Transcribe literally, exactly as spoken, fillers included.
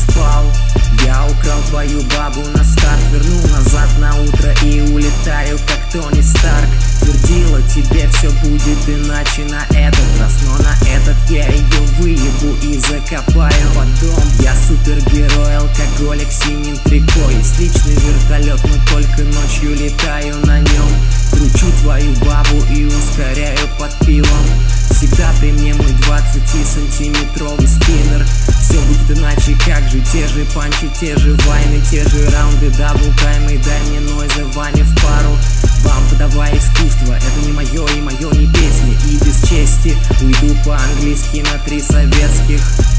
спал. Я украл твою бабу на старт, вернул назад на утро и улетаю, как Тони Старк. Твердила тебе, все будет иначе на этот раз, но на этот я ее выебу и закопаю под дом. Я супергерой, алкоголик в синем трико. Есть личный вертолет, но только ночью летаю на нем. Кручу твою бабу и ускоряю под пивом. Всегда при мне мой двадцатисантиметровый спиннер. Все будет иначе, как же, те же панчи, те же вайны, те же раунды, даблтаймы. Дай мне нойза, Ваня в пару. Вам подавай искусство, это не мое и мое не песни. И без чести уйду по-английски на три советских.